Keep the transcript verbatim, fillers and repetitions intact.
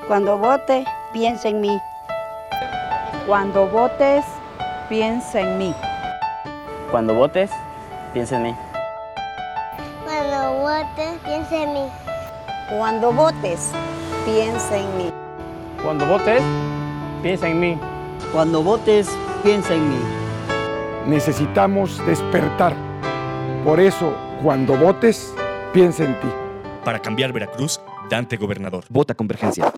Cuando vote, piensa en mí. Cuando votes, piensa en mí. Cuando votes, piensa en mí. Cuando votes, piensa en mí. Cuando votes, piensa en mí. Cuando votes, piensa en mí. Cuando votes, piensa en mí. Necesitamos despertar. Por eso, cuando votes, piensa en ti. Para cambiar Veracruz, Dante Gobernador. Vota Convergencia.